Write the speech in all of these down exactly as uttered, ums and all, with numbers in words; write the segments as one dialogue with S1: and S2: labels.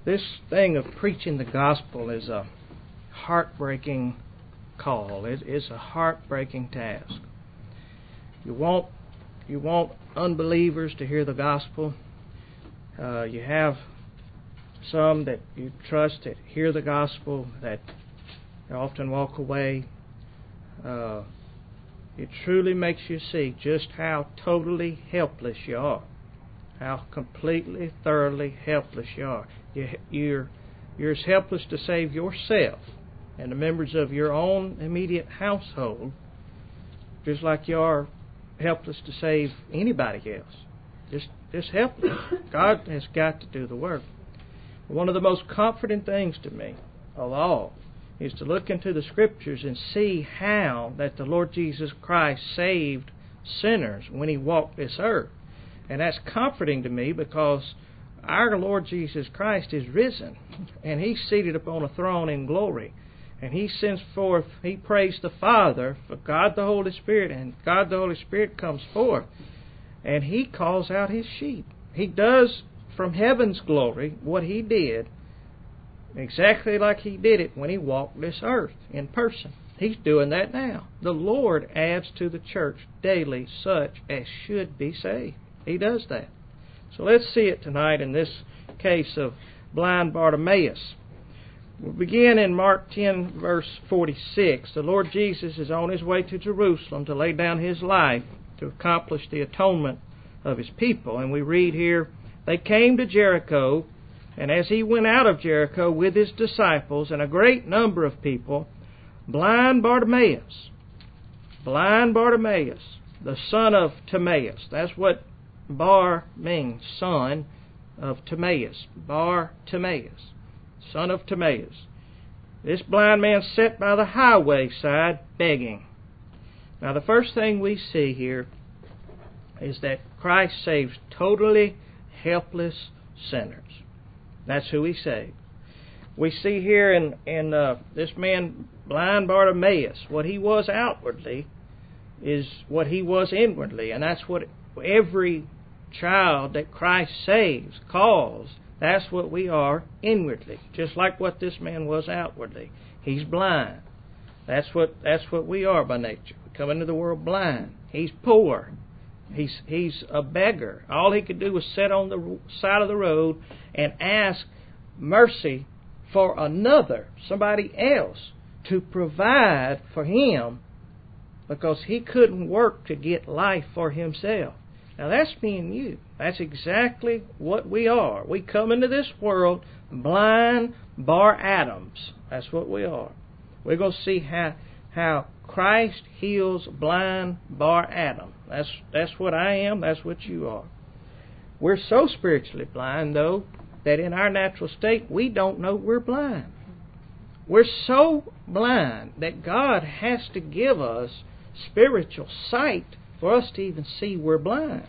S1: This thing of preaching the gospel is a heartbreaking call. It is a heartbreaking task. You want you want unbelievers to hear the gospel. Uh, you have some that you trust that hear the gospel that often walk away. Uh, it truly makes you see just how totally helpless you are. How completely, thoroughly helpless you are. You, you're, you're as helpless to save yourself and the members of your own immediate household just like you are helpless to save anybody else. Just, just helpless. God has got to do the work. One of the most comforting things to me of all is to look into the Scriptures and see how that the Lord Jesus Christ saved sinners when He walked this earth. And that's comforting to me because our Lord Jesus Christ is risen, and He's seated upon a throne in glory. And He sends forth, He prays the Father for God the Holy Spirit, and God the Holy Spirit comes forth, and He calls out His sheep. He does from heaven's glory what He did, exactly like He did it when He walked this earth in person. He's doing that now. The Lord adds to the church daily such as should be saved. He does that. So let's see it tonight in this case of blind Bartimaeus. We'll begin in Mark ten, verse forty-six. The Lord Jesus is on His way to Jerusalem to lay down His life to accomplish the atonement of His people. And we read here, they came to Jericho, and as He went out of Jericho with His disciples and a great number of people, blind Bartimaeus, blind Bartimaeus, the son of Timaeus. That's what Bar means, son of Timaeus. Bar Timaeus, son of Timaeus. This blind man sat by the highway side begging. Now the first thing we see here is that Christ saves totally helpless sinners. That's who He saved. We see here in, in uh, this man, blind Bartimaeus, what he was outwardly is what he was inwardly. And that's what every child that Christ saves, calls, that's what we are inwardly. Just like what this man was outwardly. He's blind. That's what that's what we are by nature. We come into the world blind. He's poor. He's he's a beggar. All he could do was sit on the side of the road and ask mercy for another, somebody else, to provide for him because he couldn't work to get life for himself. Now that's me and you. That's exactly what we are. We come into this world blind bar atoms. That's what we are. We're going to see how how Christ heals blind bar Adam. That's that's what I am. That's what you are. We're so spiritually blind, though, that in our natural state we don't know we're blind. We're so blind that God has to give us spiritual sight for us to even see we're blind.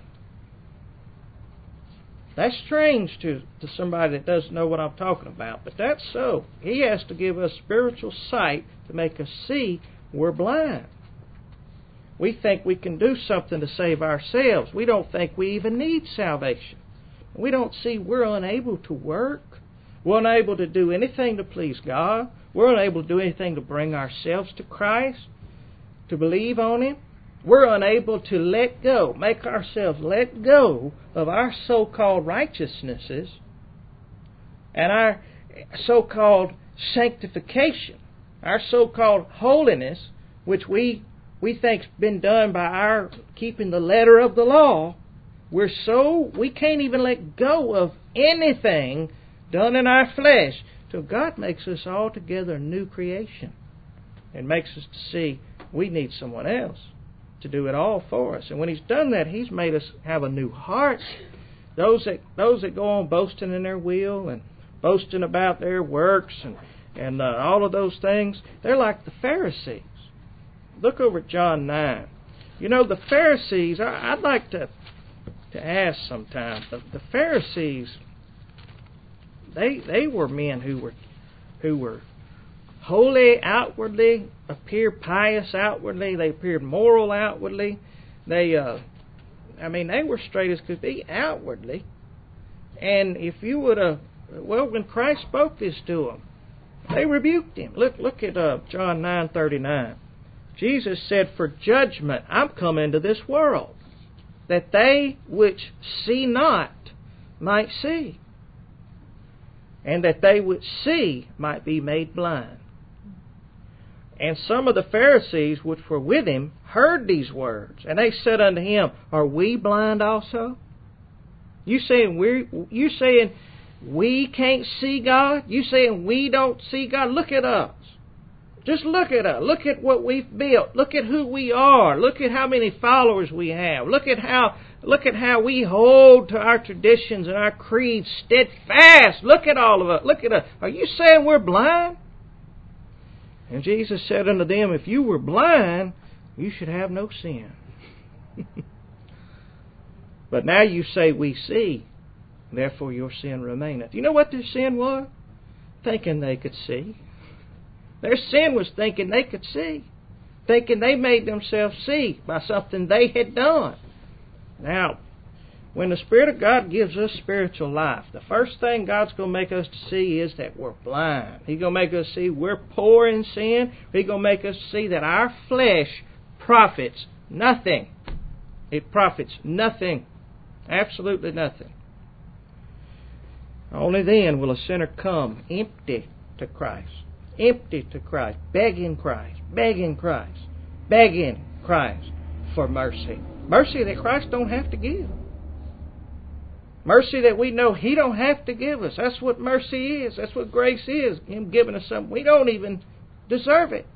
S1: That's strange to, to somebody that doesn't know what I'm talking about, but that's so. He has to give us spiritual sight to make us see we're blind. We think we can do something to save ourselves. We don't think we even need salvation. We don't see we're unable to work. We're unable to do anything to please God. We're unable to do anything to bring ourselves to Christ, to believe on Him. We're unable to let go, make ourselves let go of our so-called righteousnesses and our so-called sanctification, our so-called holiness, which we we think's been done by our keeping the letter of the law. We're so, we can't even let go of anything done in our flesh till God makes us altogether a new creation and makes us to see we need someone else to do it all for us. And when He's done that, He's made us have a new heart. Those that those that go on boasting in their will and boasting about their works and, and uh, all of those things, they're like the Pharisees. Look over at John nine. You know, the Pharisees, I, I'd like to to ask sometimes, the, the Pharisees, they they were men who were who were holy outwardly, appeared pious outwardly, they appeared moral outwardly. They, uh, I mean, they were straight as could be outwardly. And if you would have Well, when Christ spoke this to them, they rebuked him. Look, look at uh, John nine thirty-nine. Jesus said, "For judgment I'm come into this world, that they which see not might see, and that they which see might be made blind." And some of the Pharisees which were with him heard these words, and they said unto him, "Are we blind also? You saying we you saying we can't see God? You saying we don't see God? Look at us. Just look at us. Look at what we've built. Look at who we are. Look at how many followers we have. Look at how look at how we hold to our traditions and our creeds steadfast. Look at all of us. Look at us. Are you saying we're blind?" And Jesus said unto them, "If you were blind, you should have no sin. But now you say we see, therefore your sin remaineth." You know what their sin was? Thinking they could see. Their sin was thinking they could see. Thinking they made themselves see by something they had done. Now, when the Spirit of God gives us spiritual life, the first thing God's going to make us to see is that we're blind. He's going to make us see we're poor in sin. He's going to make us see that our flesh profits nothing. It profits nothing. Absolutely nothing. Only then will a sinner come empty to Christ. Empty to Christ. Begging Christ. Begging Christ. Begging Christ for mercy. Mercy that Christ don't have to give. Mercy that we know He don't have to give us. That's what mercy is. That's what grace is. Him giving us something. We don't even deserve it.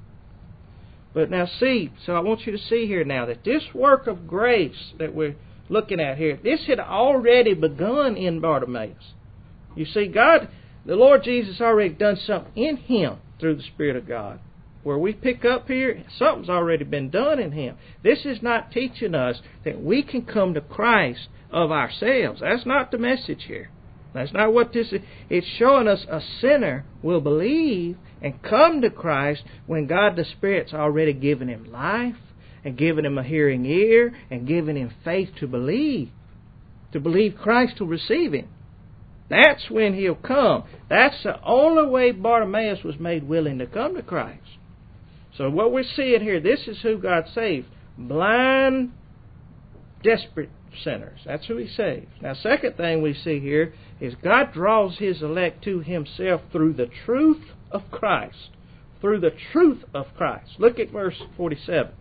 S1: But now see, so I want you to see here now that this work of grace that we're looking at here, this had already begun in Bartimaeus. You see, God, the Lord Jesus already done something in him through the Spirit of God. Where we pick up here, something's already been done in him. This is not teaching us that we can come to Christ of ourselves. That's not the message here. That's not what this is. It's showing us a sinner will believe and come to Christ when God the Spirit's already given him life and given him a hearing ear and given him faith to believe. To believe Christ will receive him. That's when he'll come. That's the only way Bartimaeus was made willing to come to Christ. So what we're seeing here, this is who God saves. Blind, desperate sinners. That's who He saves. Now, second thing we see here is God draws His elect to Himself through the truth of Christ. Through the truth of Christ. Look at verse forty-seven.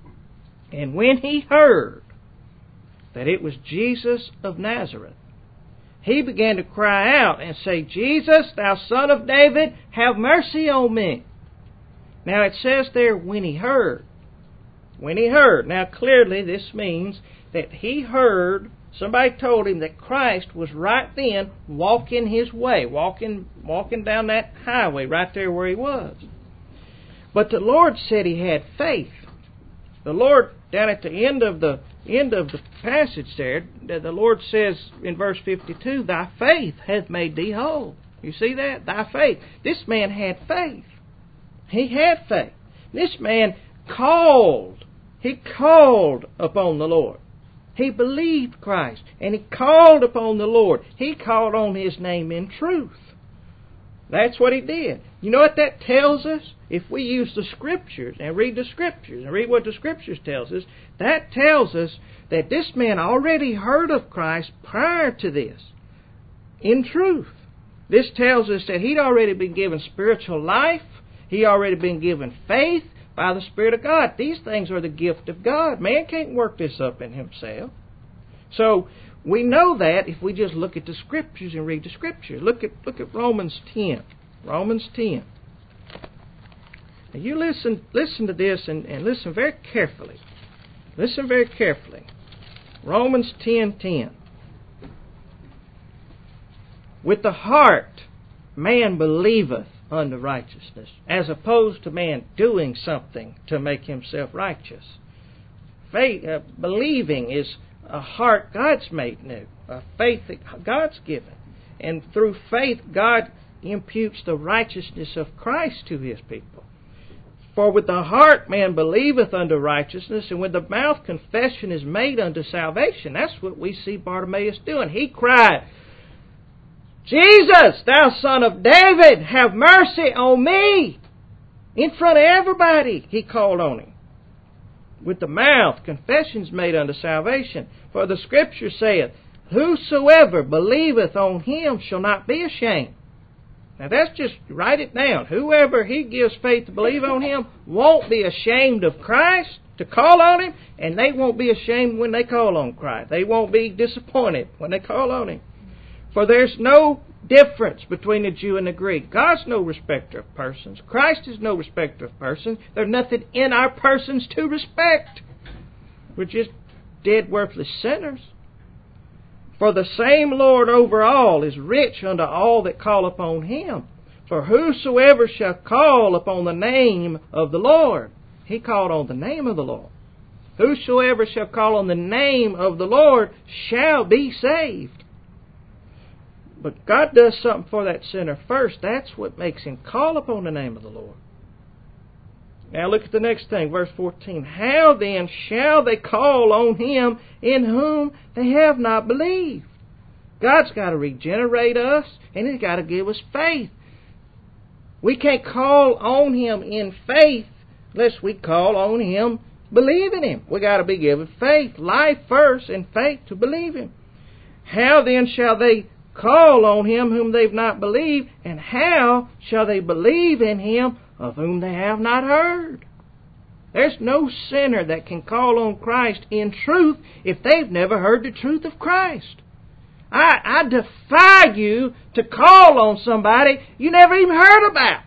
S1: "And when He heard that it was Jesus of Nazareth, He began to cry out and say, Jesus, thou Son of David, have mercy on me." Now it says there, when He heard. When He heard. Now clearly this means that He heard, somebody told Him that Christ was right then walking His way, walking walking down that highway right there where He was. But the Lord said He had faith. The Lord, down at the end of the end of the passage there, the Lord says in verse fifty-two, "Thy faith hath made thee whole." You see that? Thy faith. This man had faith. He had faith. This man called. He called upon the Lord. He believed Christ. And he called upon the Lord. He called on His name in truth. That's what he did. You know what that tells us? If we use the Scriptures and read the Scriptures and read what the Scriptures tells us, that tells us that this man already heard of Christ prior to this. In truth. This tells us that he'd already been given spiritual life. He already been given faith by the Spirit of God. These things are the gift of God. Man can't work this up in himself. So we know that if we just look at the Scriptures and read the Scriptures. Look at look at Romans ten. Romans ten. Now you listen listen to this and, and listen very carefully. Listen very carefully. Romans ten ten. "With the heart man believeth unto righteousness," as opposed to man doing something to make himself righteous. Faith, uh, believing is a heart God's made new, a faith that God's given. And through faith, God imputes the righteousness of Christ to His people. "For with the heart man believeth unto righteousness, and with the mouth confession is made unto salvation." That's what we see Bartimaeus doing. He cried, Jesus, thou son of David, have mercy on me. In front of everybody, he called on him. With the mouth, confessions made unto salvation. For the Scripture saith, whosoever believeth on him shall not be ashamed. Now that's just, write it down. Whoever he gives faith to believe on him won't be ashamed of Christ to call on him, and they won't be ashamed when they call on Christ. They won't be disappointed when they call on him. For there's no difference between the Jew and the Greek. God's no respecter of persons. Christ is no respecter of persons. There's nothing in our persons to respect. We're just dead, worthless sinners. For the same Lord over all is rich unto all that call upon him. For whosoever shall call upon the name of the Lord, he called on the name of the Lord. Whosoever shall call on the name of the Lord shall be saved. But God does something for that sinner first. That's what makes him call upon the name of the Lord. Now look at the next thing, verse fourteen. How then shall they call on him in whom they have not believed? God's got to regenerate us, and he's got to give us faith. We can't call on him in faith unless we call on him believing him. We got to be given faith, life first, and faith to believe him. How then shall they call on him whom they've not believed, and how shall they believe in him of whom they have not heard? There's no sinner that can call on Christ in truth if they've never heard the truth of Christ. I, I defy you to call on somebody you never even heard about.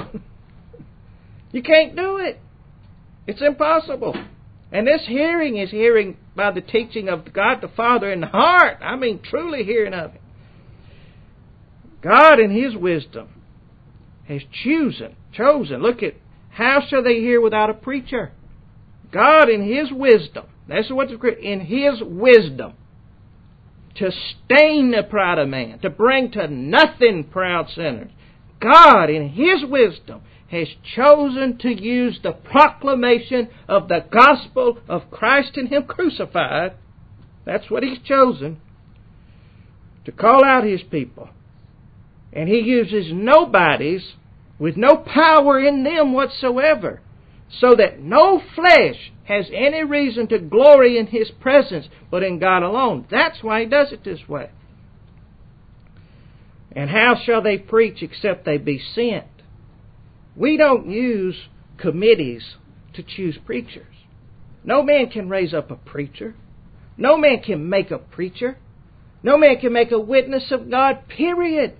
S1: You can't do it. It's impossible. And this hearing is hearing by the teaching of God the Father in the heart. I mean, truly hearing of Him. God in His wisdom has chosen, chosen. Look at, how shall they hear without a preacher? God in His wisdom, that's what the, in His wisdom, to stain the pride of man, to bring to nothing proud sinners. God in His wisdom has chosen to use the proclamation of the gospel of Christ and Him crucified. That's what He's chosen, to call out His people. And He uses nobodies with no power in them whatsoever, so that no flesh has any reason to glory in His presence but in God alone. That's why He does it this way. And how shall they preach except they be sent? We don't use committees to choose preachers. No man can raise up a preacher. No man can make a preacher. No man can make a witness of God, period.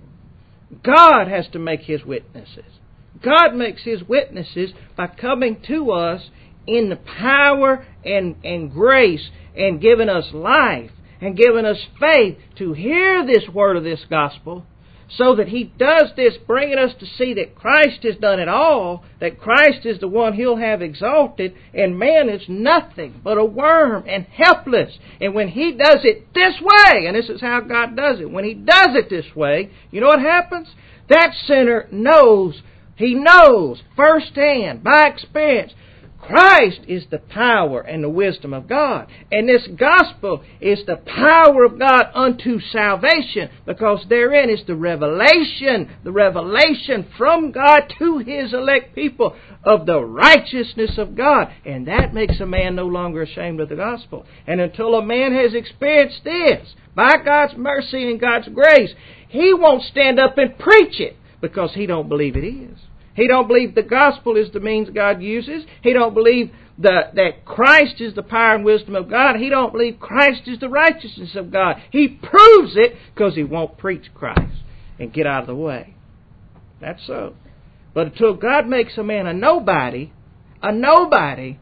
S1: God has to make His witnesses. God makes His witnesses by coming to us in the power and, and grace and giving us life and giving us faith to hear this word of this gospel, so that He does this, bringing us to see that Christ has done it all, that Christ is the one He'll have exalted, and man is nothing but a worm and helpless. And when He does it this way, and this is how God does it, when He does it this way, you know what happens? That sinner knows, he knows firsthand, by experience, Christ is the power and the wisdom of God. And this gospel is the power of God unto salvation, because therein is the revelation, the revelation from God to His elect people of the righteousness of God. And that makes a man no longer ashamed of the gospel. And until a man has experienced this, by God's mercy and God's grace, he won't stand up and preach it, because he don't believe it is. He don't believe the gospel is the means God uses. He don't believe the, that Christ is the power and wisdom of God. He don't believe Christ is the righteousness of God. He proves it because he won't preach Christ and get out of the way. That's so. But until God makes a man a nobody, a nobody,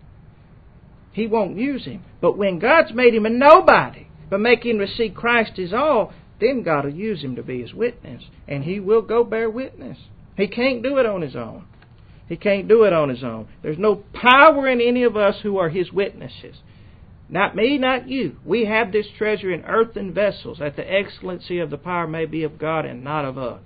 S1: He won't use him. But when God's made him a nobody, by making him to see Christ is all, then God will use him to be His witness. And he will go bear witness. He can't do it on his own. He can't do it on his own. There's no power in any of us who are His witnesses. Not me, not you. We have this treasure in earthen vessels, that the excellency of the power may be of God and not of us.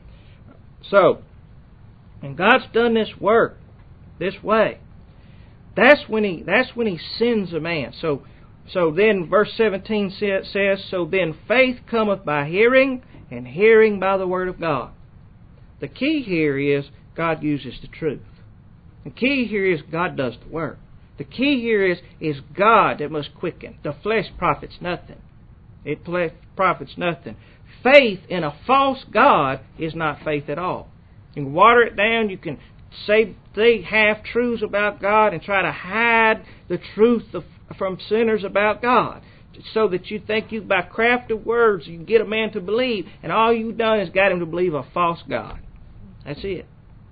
S1: So, and God's done this work this way. That's when He that's when He sends a man. So so then verse seventeen says, so then faith cometh by hearing, and hearing by the Word of God. The key here is God uses the truth. The key here is God does the work. The key here is, is God that must quicken. The flesh profits nothing. It profits nothing. Faith in a false God is not faith at all. You can water it down. You can say they half-truths about God and try to hide the truth of, from sinners about God, so that you think you, by craft of words, you can get a man to believe, and all you've done is got him to believe a false God. That's it.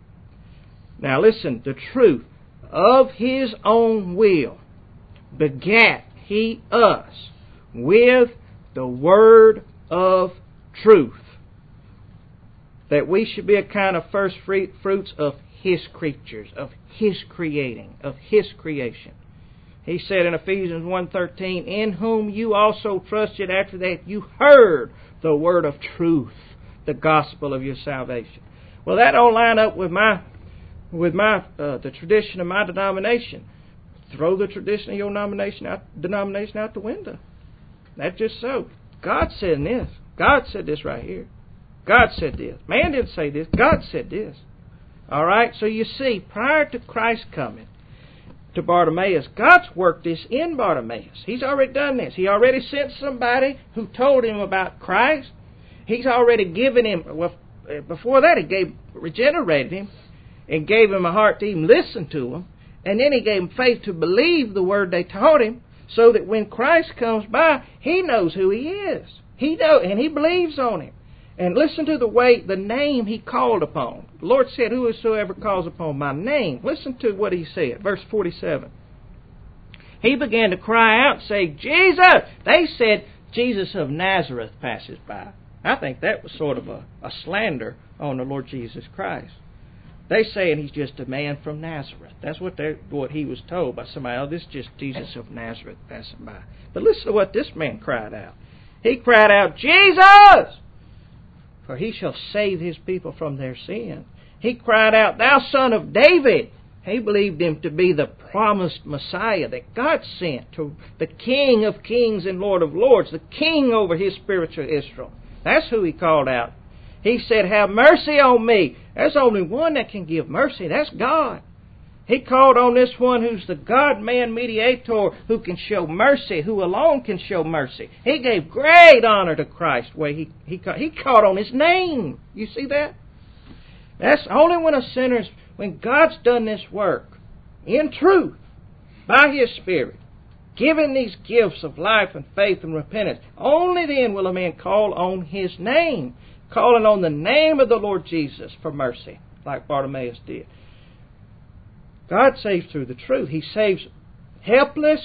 S1: Now listen, the truth of His own will begat He us with the word of truth, that we should be a kind of first fruits of His creatures, of His creating, of His creation. He said in Ephesians one thirteen, in whom you also trusted after that you heard the word of truth, the gospel of your salvation. Well, that don't line up with my with my uh, the tradition of my denomination. Throw the tradition of your denomination out, denomination out the window. That's just so. God said this. God said this right here. God said this. Man didn't say this. God said this. All right? So you see, prior to Christ coming to Bartimaeus, God's worked this in Bartimaeus. He's already done this. He already sent somebody who told him about Christ. He's already given him, well, before that he gave, regenerated him and gave him a heart to even listen to him. And then He gave him faith to believe the word they taught him, so that when Christ comes by, he knows who He is. He know, and he believes on Him. And listen to the way, the name He called upon. The Lord said, whosoever calls upon my name. Listen to what He said, verse forty-seven. He began to cry out, saying, Jesus! They said, Jesus of Nazareth passes by. I think that was sort of a, a slander on the Lord Jesus Christ. They saying He's just a man from Nazareth. That's what they what he was told by somebody else. This is just Jesus of Nazareth passing by. But listen to what this man cried out. He cried out, Jesus! For He shall save His people from their sins. He cried out, Thou Son of David! He believed Him to be the promised Messiah that God sent, to the King of kings and Lord of lords, the King over His spiritual Israel. That's who He called out. He said, have mercy on me. There's only one that can give mercy. That's God. He called on this one who's the God-man mediator, who can show mercy, who alone can show mercy. He gave great honor to Christ where he, he, he called on His name. You see that? That's only when a sinner's, when God's done this work in truth by His Spirit, giving these gifts of life and faith and repentance, only then will a man call on His name, calling on the name of the Lord Jesus for mercy, like Bartimaeus did. God saves through the truth. He saves helpless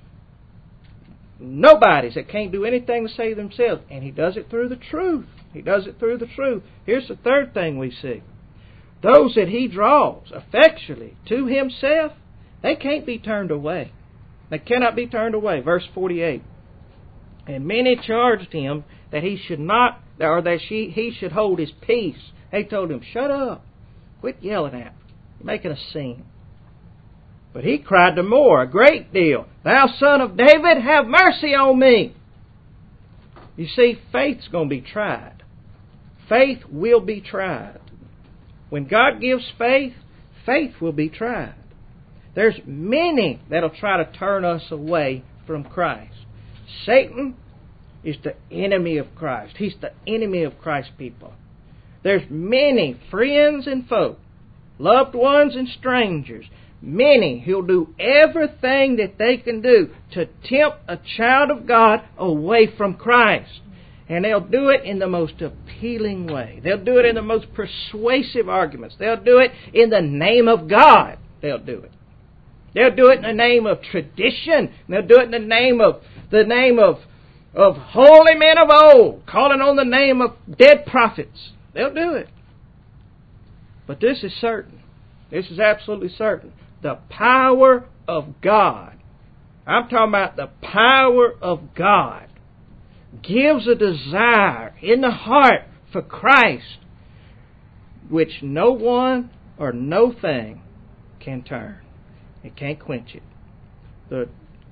S1: nobodies that can't do anything to save themselves. And He does it through the truth. He does it through the truth. Here's the third thing we see. Those that He draws effectually to Himself, they can't be turned away. They cannot be turned away. Verse forty-eight. And many charged Him that he should not, or that she, he should hold his peace. They told Him, shut up. Quit yelling at me. You're making a scene. But He cried the more, a great deal, Thou Son of David, have mercy on me. You see, faith's going to be tried. Faith will be tried. When God gives faith, faith will be tried. There's many that'll try to turn us away from Christ. Satan is the enemy of Christ. He's the enemy of Christ's people. There's many friends and folk, loved ones and strangers, many who'll do everything that they can do to tempt a child of God away from Christ. And they'll do it in the most appealing way. They'll do it in the most persuasive arguments. They'll do it in the name of God. They'll do it. They'll do it in the name of tradition. They'll do it in the name of the name of, of holy men of old, calling on the name of dead prophets. They'll do it. But this is certain. This is absolutely certain. The power of God, I'm talking about the power of God, gives a desire in the heart for Christ which no one or no thing can turn. It can't quench it. The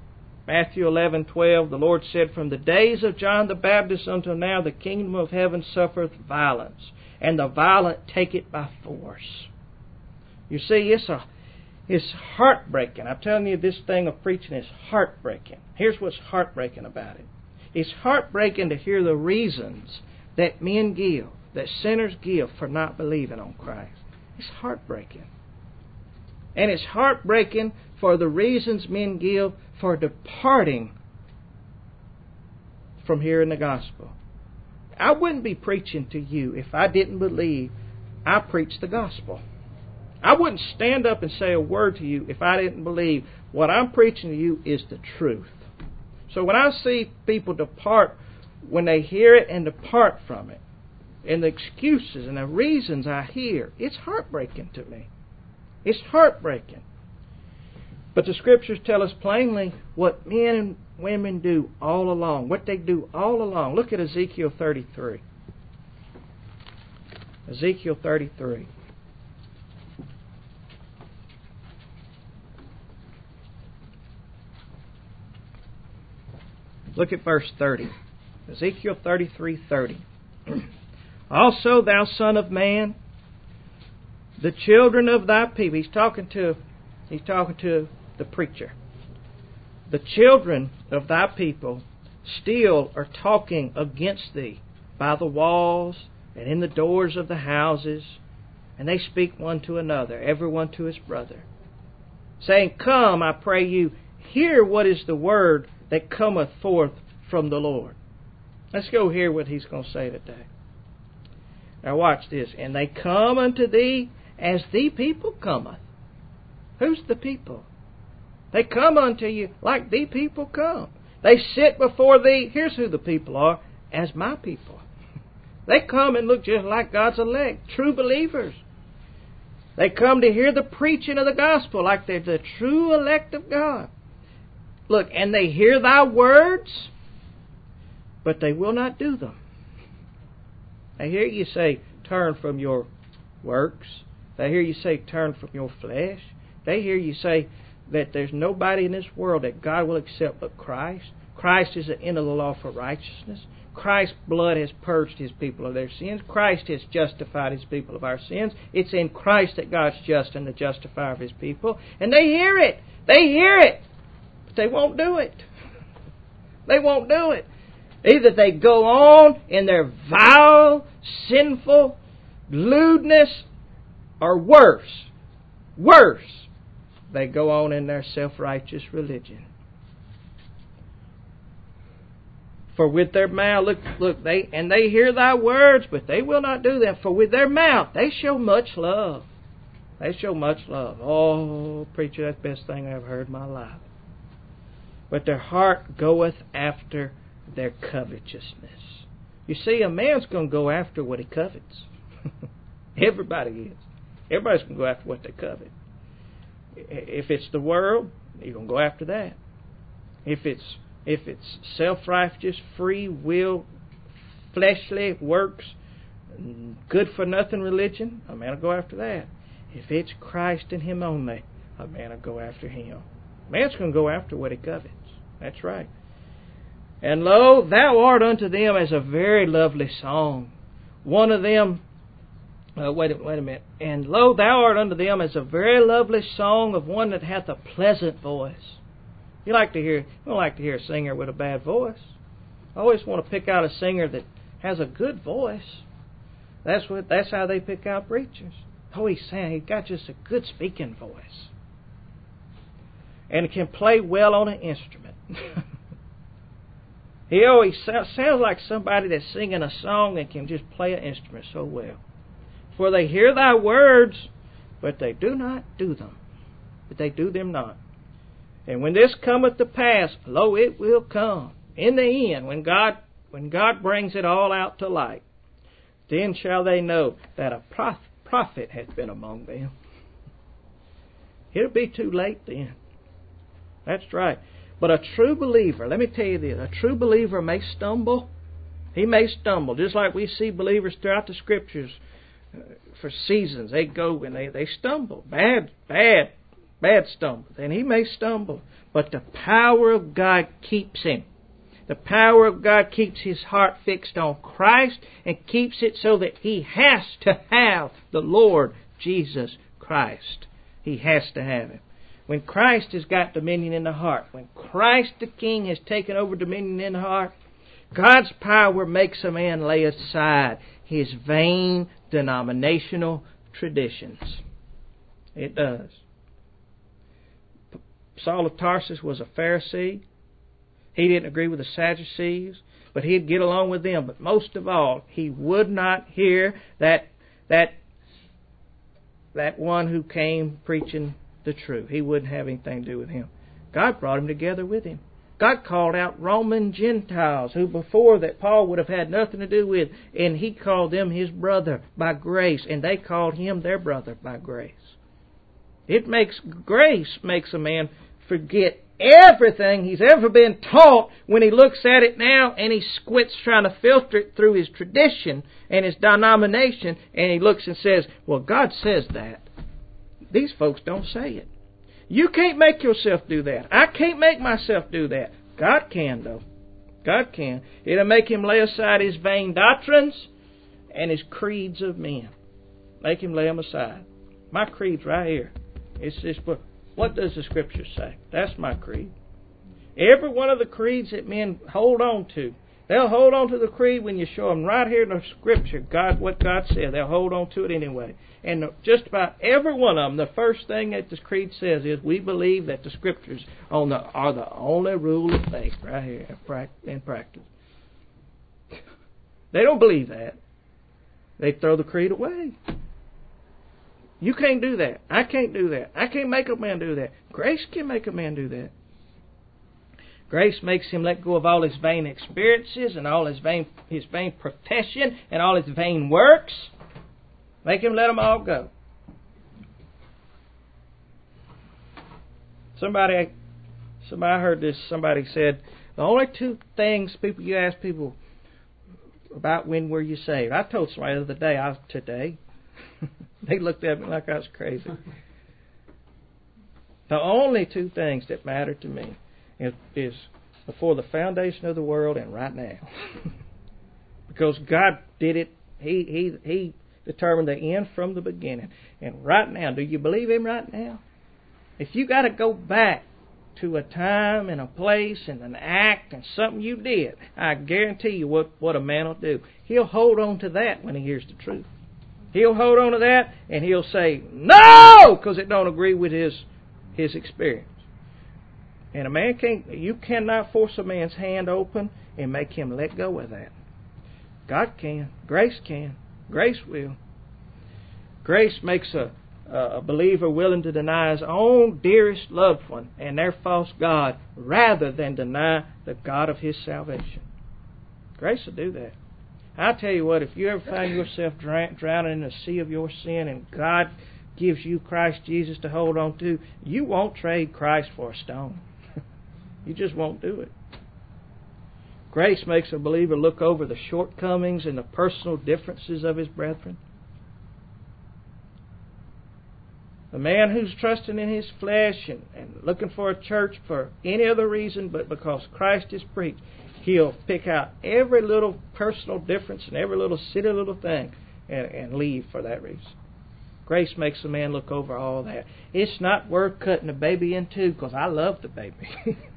S1: Matthew eleven twelve, the Lord said, "From the days of John the Baptist until now, the kingdom of heaven suffereth violence, and the violent take it by force." You see, it's a it's heartbreaking. I'm telling you, this thing of preaching is heartbreaking. Here's what's heartbreaking about it. It's heartbreaking to hear the reasons that men give, that sinners give for not believing on Christ. It's heartbreaking. And it's heartbreaking for the reasons men give for departing from hearing the gospel. I wouldn't be preaching to you if I didn't believe I preached the gospel. I wouldn't stand up and say a word to you if I didn't believe what I'm preaching to you is the truth. So when I see people depart, when they hear it and depart from it, and the excuses and the reasons I hear, it's heartbreaking to me. It's heartbreaking. But the Scriptures tell us plainly what men and women do all along, what they do all along. Look at Ezekiel thirty-three. Ezekiel thirty-three. Look at verse thirty. Ezekiel thirty-three thirty. Also, thou son of man, the children of thy people. He's talking to, he's talking to the preacher. The children of thy people still are talking against thee by the walls and in the doors of the houses, and they speak one to another, every one to his brother, saying, Come, I pray you, hear what is the word that cometh forth from the Lord. Let's go hear what he's going to say today. Now watch this. And they come unto thee as the people cometh. Who's the people? They come unto you like the people come. They sit before thee. Here's who the people are. As my people. They come and look just like God's elect. True believers. They come to hear the preaching of the gospel like they're the true elect of God. Look, and they hear thy words, but they will not do them. They hear you say, turn from your works. They hear you say, turn from your flesh. They hear you say that there's nobody in this world that God will accept but Christ. Christ is the end of the law for righteousness. Christ's blood has purged His people of their sins. Christ has justified His people of our sins. It's in Christ that God's just and the justifier of His people. And they hear it. They hear it. But they won't do it. They won't do it. Either they go on in their vile, sinful lewdness, or worse, worse, they go on in their self-righteous religion. For with their mouth, look, look, they and they hear thy words, but they will not do them. For with their mouth they show much love. They show much love. Oh, preacher, that's the best thing I ever heard in my life. But their heart goeth after their covetousness. You see, a man's going to go after what he covets. Everybody is. Everybody's going to go after what they covet. If it's the world, you're going to go after that. If it's if it's self-righteous, free will, fleshly works, good for nothing religion, a man will go after that. If it's Christ and Him only, a man will go after Him. A man's going to go after what he covets. That's right. And lo, thou art unto them as a very lovely song. One of them, uh, wait, a, wait a minute. And lo, thou art unto them as a very lovely song of one that hath a pleasant voice. You like to hear, you don't like to hear a singer with a bad voice. I always want to pick out a singer that has a good voice. That's what. That's how they pick out preachers. Oh, he's saying he's got just a good speaking voice, and can play well on an instrument. He always sounds like somebody that's singing a song and can just play an instrument so well. For they hear thy words, but they do not do them. But they do them not. And when this cometh to pass, lo, it will come. In the end, when God when God brings it all out to light, then shall they know that a prophet hath been among them. It'll be too late then. That's right. But a true believer, let me tell you this, a true believer may stumble. He may stumble, just like we see believers throughout the Scriptures uh, for seasons. They go and they, they stumble. Bad, bad, bad stumbles, and he may stumble, but the power of God keeps him. The power of God keeps his heart fixed on Christ and keeps it so that he has to have the Lord Jesus Christ. He has to have him. When Christ has got dominion in the heart, when Christ the King has taken over dominion in the heart, God's power makes a man lay aside his vain denominational traditions. It does. Saul of Tarsus was a Pharisee. He didn't agree with the Sadducees, but he'd get along with them. But most of all, he would not hear that that that one who came preaching the truth. He wouldn't have anything to do with him. God brought him together with him. God called out Roman Gentiles who before that Paul would have had nothing to do with, and he called them his brother by grace, and they called him their brother by grace. It makes grace makes a man forget everything he's ever been taught when he looks at it now and he squints trying to filter it through his tradition and his denomination, and he looks and says, well, God says that. These folks don't say it. You can't make yourself do that. I can't make myself do that. God can, though. God can. It'll make him lay aside his vain doctrines and his creeds of men. Make him lay them aside. My creed's right here. It's this book. What does the Scripture say? That's my creed. Every one of the creeds that men hold on to, they'll hold on to the creed when you show them right here in the Scripture God, what God said. They'll hold on to it anyway. And just about every one of them, the first thing that the creed says is, we believe that the Scriptures on the, are the only rule of faith right here in practice. They don't believe that. They throw the creed away. You can't do that. I can't do that. I can't make a man do that. Grace can make a man do that. Grace makes him let go of all his vain experiences and all his vain his vain profession and all his vain works. Make him let them all go. Somebody, somebody I heard this. Somebody said the only two things people you ask people about when were you saved. I told somebody the other day. I today. They looked at me like I was crazy. The only two things that matter to me is, is before the foundation of the world and right now. Because God did it. He He He determined the end from the beginning. And right now, do you believe Him right now? If you got to go back to a time and a place and an act and something you did, I guarantee you what, what a man will do. He'll hold on to that when he hears the truth. He'll hold on to that and he'll say, no! Because it don't agree with his his experience. And a man can't, you cannot force a man's hand open and make him let go of that. God can. Grace can. Grace will. Grace makes a, a believer willing to deny his own dearest loved one and their false God rather than deny the God of his salvation. Grace will do that. I tell you what, if you ever find yourself drowning in the sea of your sin and God gives you Christ Jesus to hold on to, you won't trade Christ for a stone. You just won't do it. Grace makes a believer look over the shortcomings and the personal differences of his brethren. The man who's trusting in his flesh and, and looking for a church for any other reason but because Christ is preached, he'll pick out every little personal difference and every little silly little thing and, and leave for that reason. Grace makes a man look over all that. It's not worth cutting the baby in two because I love the baby.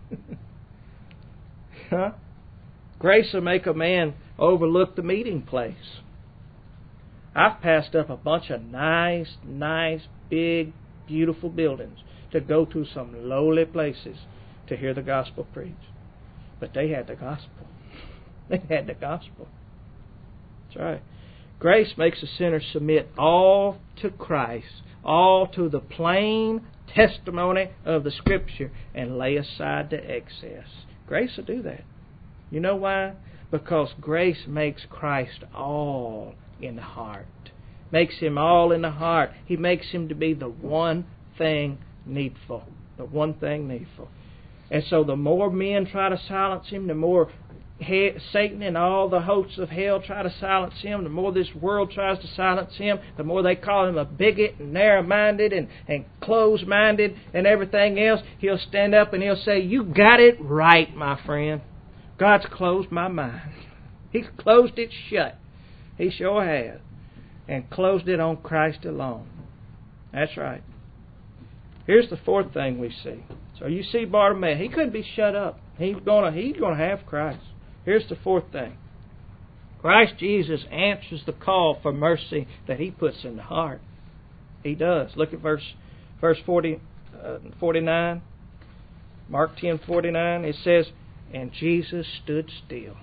S1: Huh? Grace will make a man overlook the meeting place. I've passed up a bunch of nice, nice, big, beautiful buildings to go to some lowly places to hear the gospel preached. But they had the gospel. They had the gospel. That's right. Grace makes a sinner submit all to Christ, all to the plain testimony of the Scripture, and lay aside the excess. Grace will do that. You know why? Because grace makes Christ all in the heart. Makes Him all in the heart. He makes Him to be the one thing needful. The one thing needful. And so the more men try to silence Him, the more he, Satan and all the hosts of hell try to silence him, the more this world tries to silence him, the more they call him a bigot and narrow-minded and, and closed-minded and everything else, he'll stand up and he'll say, you got it right, my friend. God's closed my mind. He's closed it shut. He sure has. And closed it on Christ alone. That's right. Here's the fourth thing we see. So you see Bartimaeus, he couldn't be shut up. He's gonna he's gonna have Christ. Here's the fourth thing. Christ Jesus answers the call for mercy that he puts in the heart. He does. Look at verse verse forty, uh, forty-nine. Mark ten forty-nine. It says, and Jesus stood still.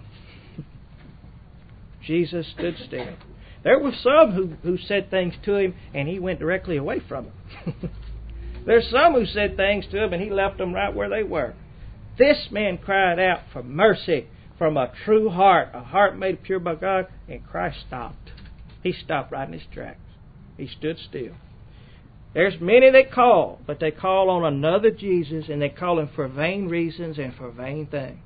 S1: Jesus stood still. There were some who, who said things to him and he went directly away from them. There's some who said things to him and he left them right where they were. This man cried out for mercy from a true heart, a heart made pure by God, and Christ stopped. He stopped right in his tracks. He stood still. There's many that call, but they call on another Jesus, and they call him for vain reasons and for vain things.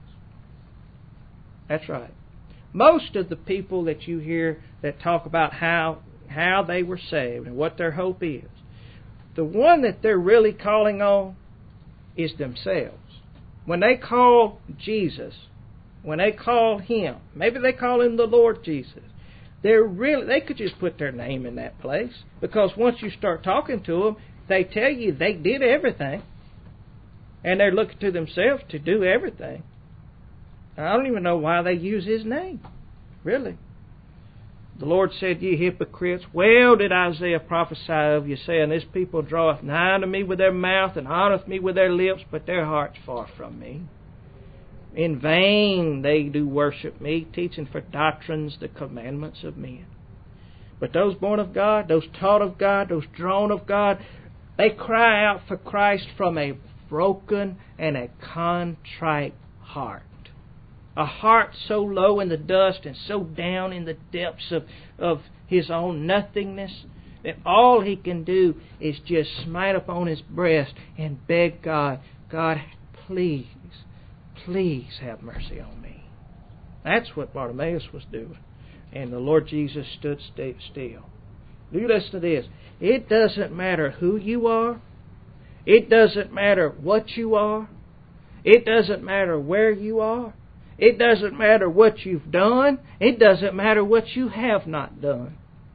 S1: That's right. Most of the people that you hear that talk about how how they were saved and what their hope is, the one that they're really calling on is themselves. When they call Jesus, when they call him, maybe they call him the Lord Jesus, they're really, they could just put their name in that place, because once you start talking to them, they tell you they did everything, and they're looking to themselves to do everything. I don't even know why they use his name, really. The Lord said, ye hypocrites, well did Isaiah prophesy of you, saying, this people draweth nigh unto me with their mouth, and honoreth me with their lips, but their heart's far from me. In vain they do worship me, teaching for doctrines the commandments of men. But those born of God, those taught of God, those drawn of God, they cry out for Christ from a broken and a contrite heart. A heart so low in the dust and so down in the depths of, of his own nothingness that all he can do is just smite upon his breast and beg God, God, please, please have mercy on me. That's what Bartimaeus was doing. And the Lord Jesus stood still. Do listen to this. It doesn't matter who you are. It doesn't matter what you are. It doesn't matter where you are. It doesn't matter what you've done. It doesn't matter what you have not done.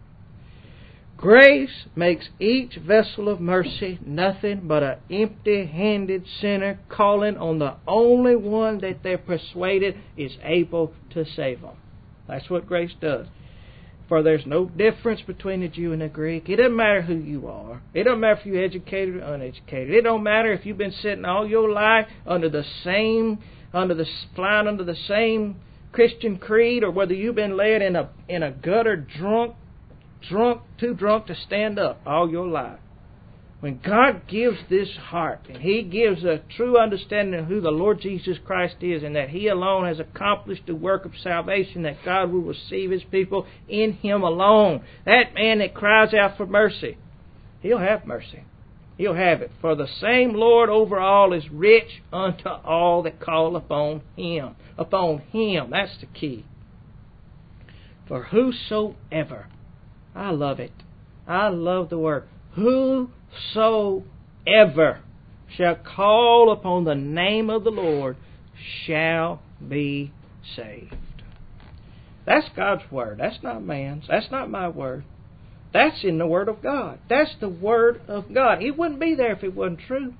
S1: Grace makes each vessel of mercy nothing but an empty-handed sinner calling on the only one that they're persuaded is able to save them. That's what grace does. For there's no difference between a Jew and a Greek. It doesn't matter who you are. It doesn't matter if you're educated or uneducated. It don't matter if you've been sitting all your life under the same under the flying under the same Christian creed, or whether you've been led in a in a gutter drunk, drunk, too drunk to stand up all your life. When God gives this heart, and He gives a true understanding of who the Lord Jesus Christ is, and that He alone has accomplished the work of salvation, that God will receive His people in Him alone. That man that cries out for mercy, He'll have mercy. He'll have it. For the same Lord over all is rich unto all that call upon Him. Upon Him. That's the key. For whosoever, I love it. I love the word. Whosoever shall call upon the name of the Lord shall be saved. That's God's word. That's not man's. That's not my word. That's in the Word of God. That's the Word of God. It wouldn't be there if it wasn't true.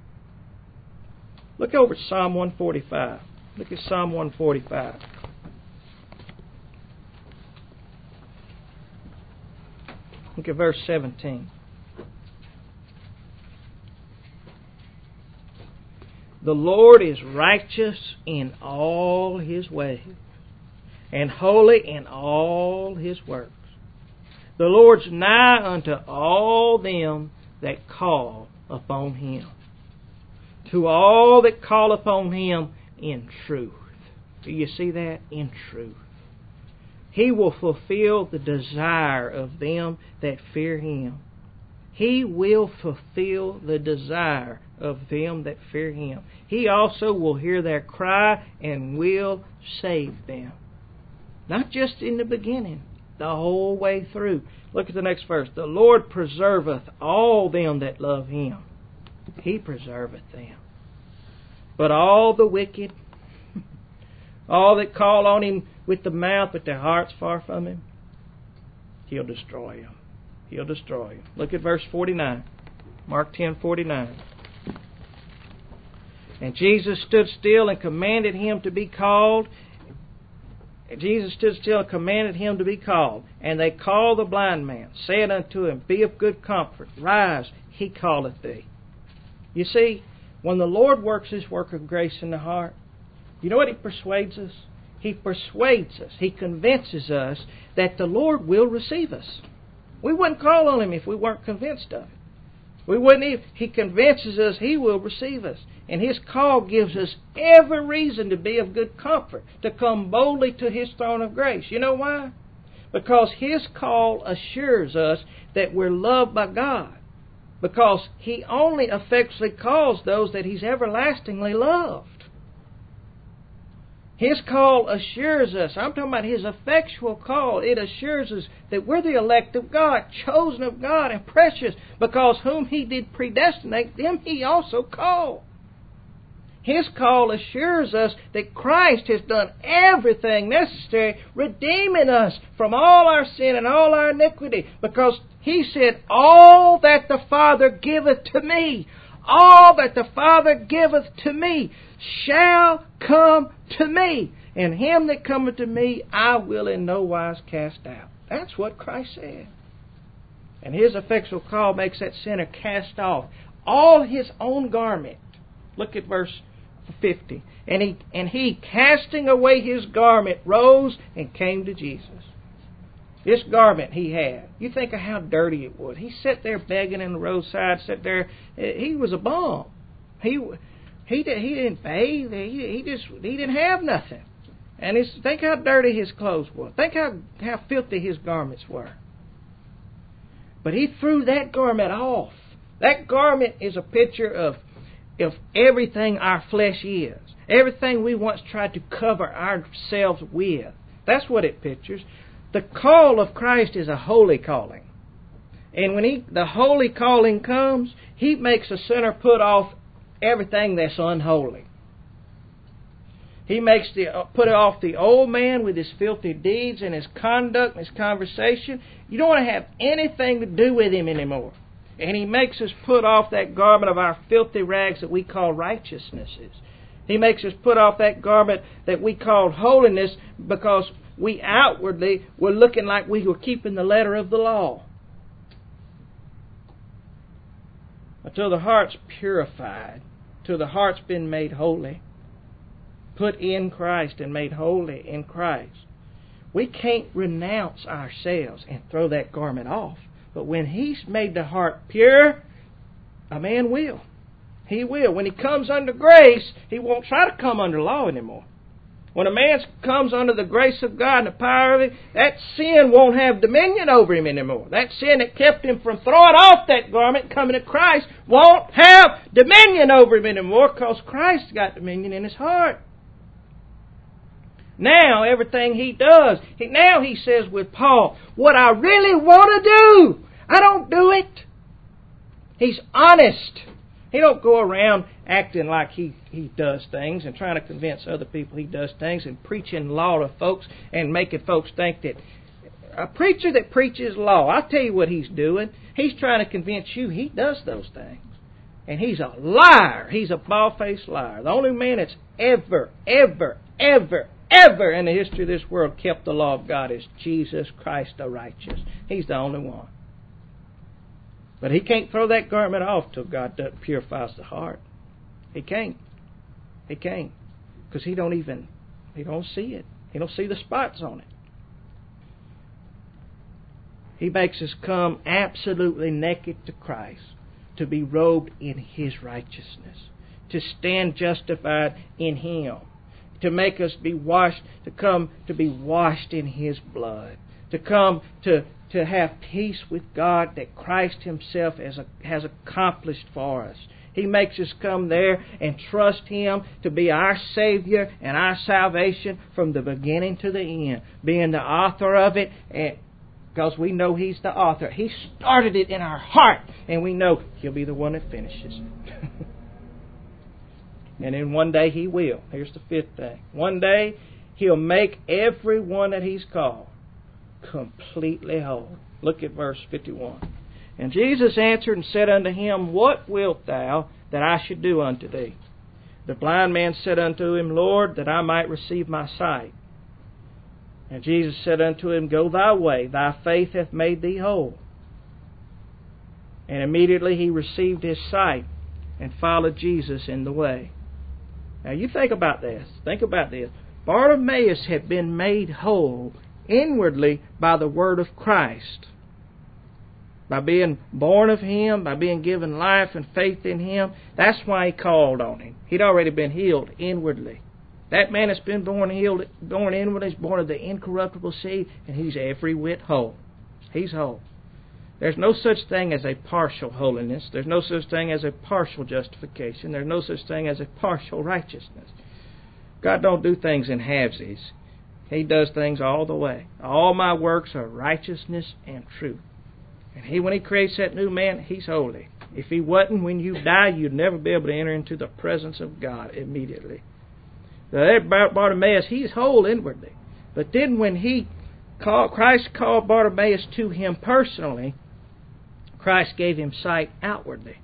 S1: Look over at Psalm one forty-five. Look at Psalm one forty-five. Look at verse seventeen. The Lord is righteous in all His ways, and holy in all His works. The Lord's nigh unto all them that call upon Him. To all that call upon Him in truth. Do you see that? In truth. He will fulfill the desire of them that fear Him. He will fulfill the desire of them that fear Him. He also will hear their cry and will save them. Not just in the beginning, the whole way through. Look at the next verse. The Lord preserveth all them that love Him. He preserveth them. But all the wicked, all that call on Him with the mouth, but their heart's far from Him, He'll destroy them. He'll destroy them. Look at verse forty-nine. Mark ten forty-nine. And Jesus stood still and commanded him to be called. And Jesus stood still and commanded him to be called. And they called the blind man, saying unto him, Be of good comfort, rise, he calleth thee. You see, when the Lord works His work of grace in the heart, you know what He persuades us? He persuades us, He convinces us that the Lord will receive us. We wouldn't call on Him if we weren't convinced of it. We wouldn't even. He convinces us He will receive us. And His call gives us every reason to be of good comfort, to come boldly to His throne of grace. You know why? Because His call assures us that we're loved by God. Because He only effectually calls those that He's everlastingly loved. His call assures us, I'm talking about His effectual call, it assures us that we're the elect of God, chosen of God, and precious, because whom He did predestinate, them He also called. His call assures us that Christ has done everything necessary, redeeming us from all our sin and all our iniquity, because He said, All that the Father giveth to me, all that the Father giveth to me shall come to me, and him that cometh to me I will in no wise cast out. That's what Christ said. And His effectual call makes that sinner cast off all his own garment. Look at verse fifty. And he, and he, casting away his garment, rose and came to Jesus. This garment he had, you think of how dirty it was. He sat there begging in the roadside, sat there. He was a bum. He he did, he didn't bathe. He, he just he didn't have nothing. And it's, think how dirty his clothes were. Think how how filthy his garments were. But He threw that garment off. That garment is a picture of of everything our flesh is, everything we once tried to cover ourselves with. That's what it pictures. The call of Christ is a holy calling. And when he, the holy calling comes, He makes a sinner put off everything that's unholy. He makes the uh, put off the old man with his filthy deeds and his conduct and his conversation. You don't want to have anything to do with him anymore. And He makes us put off that garment of our filthy rags that we call righteousnesses. He makes us put off that garment that we call holiness, because we outwardly were looking like we were keeping the letter of the law. Until the heart's purified, till the heart's been made holy, put in Christ and made holy in Christ. We can't renounce ourselves and throw that garment off. But when He's made the heart pure, a man will. He will. When he comes under grace, he won't try to come under law anymore. When a man comes under the grace of God and the power of it, that sin won't have dominion over him anymore. That sin that kept him from throwing off that garment and coming to Christ won't have dominion over him anymore, because Christ's got dominion in his heart. Now, everything he does, he, now he says with Paul, what I really want to do, I don't do it. He's honest. He don't go around acting like he, he does things and trying to convince other people he does things and preaching law to folks and making folks think that a preacher that preaches law, I'll tell you what he's doing. He's trying to convince you he does those things. And he's a liar. He's a bald-faced liar. The only man that's ever, ever, ever, ever in the history of this world kept the law of God is Jesus Christ the righteous. He's the only one. But he can't throw that garment off till God purifies the heart. He can't. He can't. Because he don't even, he don't see it. He don't see the spots on it. He makes us come absolutely naked to Christ, to be robed in His righteousness, to stand justified in Him, to make us be washed, to come to be washed in His blood, to come to to have peace with God that Christ Himself has, has accomplished for us. He makes us come there and trust Him to be our Savior and our salvation from the beginning to the end, being the author of it, and because we know He's the author. He started it in our heart, and we know He'll be the one that finishes it. And then one day He will. Here's the fifth thing. One day He'll make every one that He's called completely whole. Look at verse fifty-one. And Jesus answered and said unto him, What wilt thou that I should do unto thee? The blind man said unto Him, Lord, that I might receive my sight. And Jesus said unto him, Go thy way, thy faith hath made thee whole. And immediately he received his sight and followed Jesus in the way. Now you think about this. Think about this. Bartimaeus had been made whole inwardly by the word of Christ. By being born of Him, by being given life and faith in Him. That's why He called on him. He'd already been healed inwardly. That man that's been born healed, born inwardly, is born of the incorruptible seed, and he's every whit whole. He's whole. There's no such thing as a partial holiness. There's no such thing as a partial justification. There's no such thing as a partial righteousness. God don't do things in halvesies. He does things all the way. All my works are righteousness and truth. And He, when He creates that new man, He's holy. If He wasn't, when you die, you'd never be able to enter into the presence of God immediately. Bartimaeus, he's whole inwardly. But then when he called, Christ called Bartimaeus to Him personally, Christ gave him sight outwardly.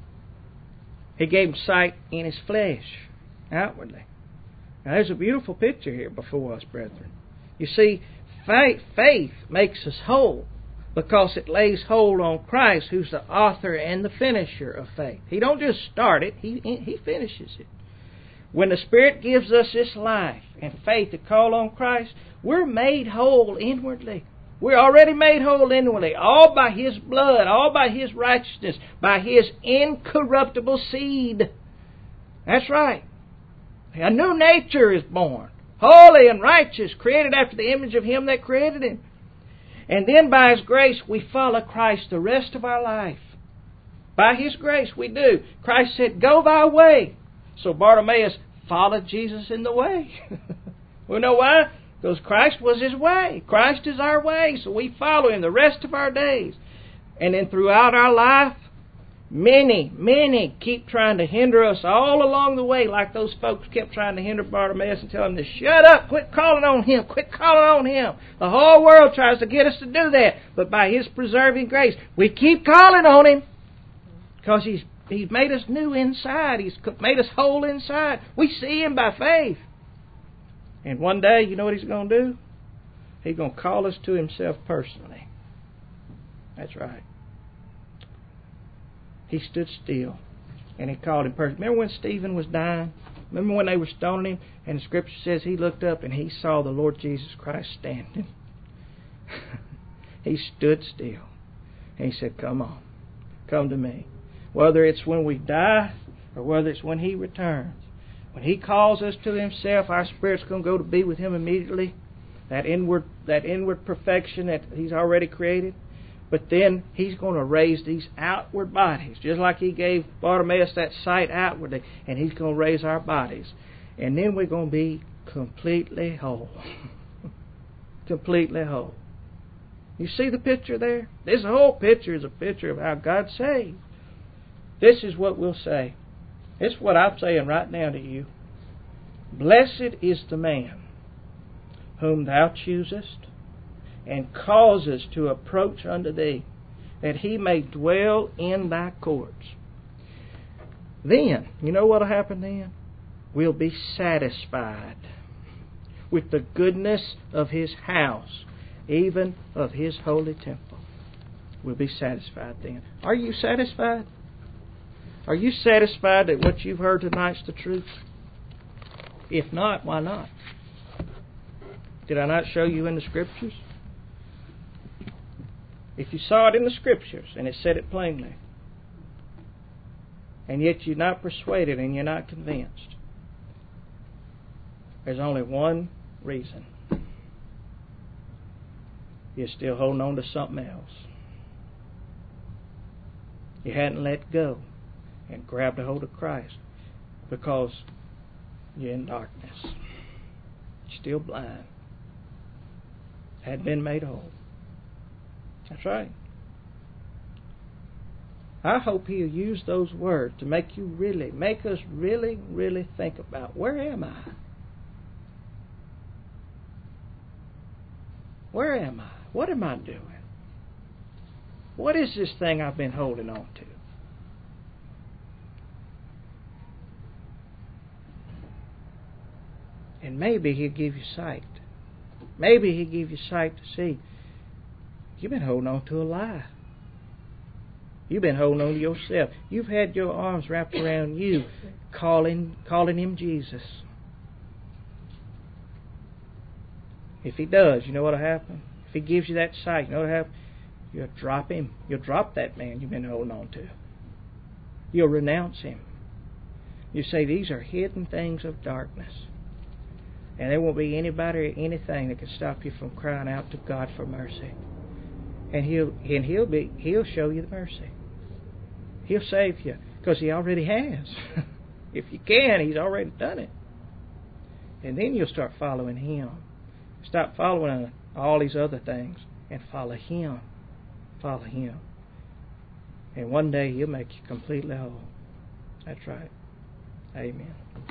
S1: He gave him sight in his flesh, outwardly. Now there's a beautiful picture here before us, brethren. You see, faith, faith makes us whole because it lays hold on Christ, who's the author and the finisher of faith. He don't just start it, He, he finishes it. When the Spirit gives us this life and faith to call on Christ, we're made whole inwardly. We're already made whole inwardly, all by His blood, all by His righteousness, by His incorruptible seed. That's right. A new nature is born, holy and righteous, created after the image of Him that created Him. And then by His grace, we follow Christ the rest of our life. By His grace, we do. Christ said, Go thy way. So Bartimaeus followed Jesus in the way. We know why? Because Christ was His way. Christ is our way, so we follow Him the rest of our days. And then throughout our life, many, many keep trying to hinder us all along the way, like those folks kept trying to hinder Bartimaeus and tell him to shut up, quit calling on Him, quit calling on Him. The whole world tries to get us to do that. But by His preserving grace, we keep calling on Him because He's He's made us new inside. He's made us whole inside. We see Him by faith. And one day, you know what He's going to do? He's going to call us to Himself personally. That's right. He stood still and He called him personally. Remember when Stephen was dying? Remember when they were stoning him? And the Scripture says he looked up and he saw the Lord Jesus Christ standing. He stood still. And He said, Come on. Come to me. Whether it's when we die or whether it's when He returns. When He calls us to Himself, our spirit's going to go to be with Him immediately. That inward, that inward perfection that He's already created. But then He's going to raise these outward bodies, just like He gave Bartimaeus that sight outwardly, and He's going to raise our bodies. And then we're going to be completely whole. Completely whole. You see the picture there? This whole picture is a picture of how God saved. This is what we'll say. It's what I'm saying right now to you. Blessed is the man whom Thou choosest and causest to approach unto Thee, that he may dwell in Thy courts. Then, you know what will happen then? We'll be satisfied with the goodness of His house, even of His holy temple. We'll be satisfied then. Are you satisfied? Are you satisfied that what you've heard tonight's the truth? If not, why not? Did I not show you in the Scriptures? If you saw it in the Scriptures and it said it plainly, and yet you're not persuaded and you're not convinced, there's only one reason. You're still holding on to something else. You hadn't let go and grabbed a hold of Christ because you're in darkness. You're still blind. Hadn't been made whole. That's right. I hope He'll use those words to make you really, make us really, really think about, where am I? Where am I? What am I doing? What is this thing I've been holding on to? And maybe He'll give you sight. Maybe He'll give you sight to see. You've been holding on to a lie. You've been holding on to yourself. You've had your arms wrapped around you, calling calling Him Jesus. If He does, you know what'll happen? If He gives you that sight, you know what'll happen? You'll drop Him. You'll drop that man you've been holding on to. You'll renounce him. You say, these are hidden things of darkness. And there won't be anybody or anything that can stop you from crying out to God for mercy. And He'll and He'll be He'll show you the mercy. He'll save you, because He already has. If you can, He's already done it. And then you'll start following Him. Stop following all these other things and follow Him. Follow Him. And one day He'll make you completely whole. That's right. Amen.